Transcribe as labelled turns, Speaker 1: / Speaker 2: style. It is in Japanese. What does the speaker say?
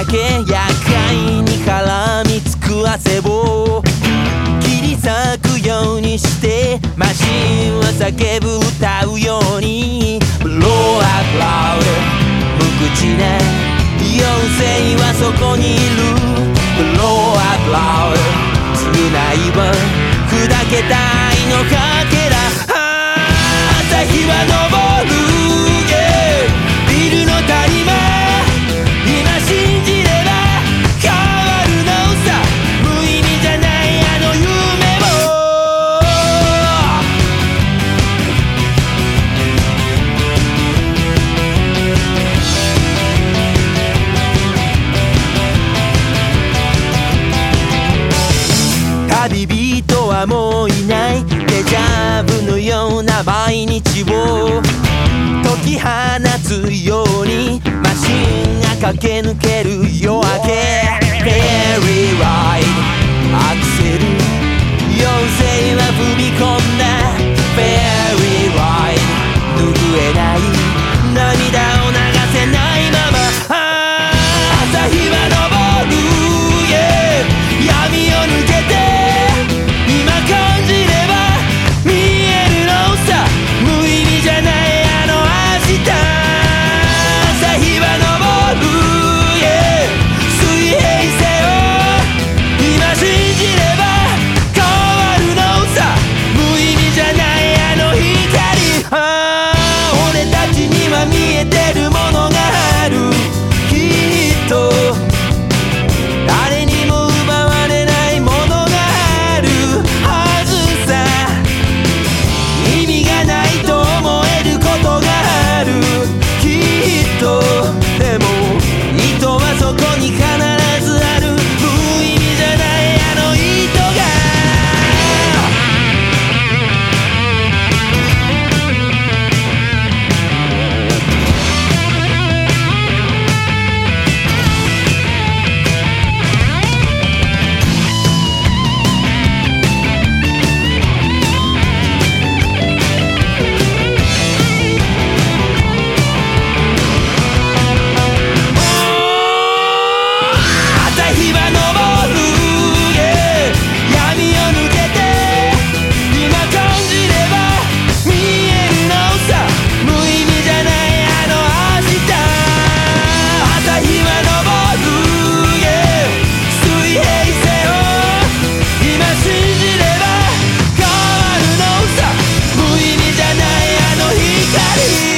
Speaker 1: け厄介に絡みつく汗を切り裂くようにしてマシンは叫ぶ歌うように Blow up loud 無口な妖精はそこにいる Blow up loud 償いは砕けた愛のかけら朝日は昇る、yeah、ビルの谷間今信じれば変わるのさ無意味じゃないあの夢を旅人はもういないデジャブのような毎日を解き放つようにマシンが駆け抜ける夜明け Fairy ride アクセル妖精は踏み込んだ Fairy ride 拭えない涙を流せないまま朝日は昇る、yeah、闇を抜けて今感じれば見えるのさ無意味じゃないあの明日朝日は昇る、yeah、水平線を今信じれば変わるのさ無意味じゃないあの光俺たちには見えてるものがあるきっと誰にも奪われないものがあるはずさ意味がないと思えることがあるきっとでも意図はそこに必ずある無意味じゃないあの意図が朝日は昇る、yeah、闇を抜けて今感じれば見えるのさ無意味じゃないあの明日朝日は昇る、yeah、水平線を今信じれば変わるのさ無意味じゃないあの光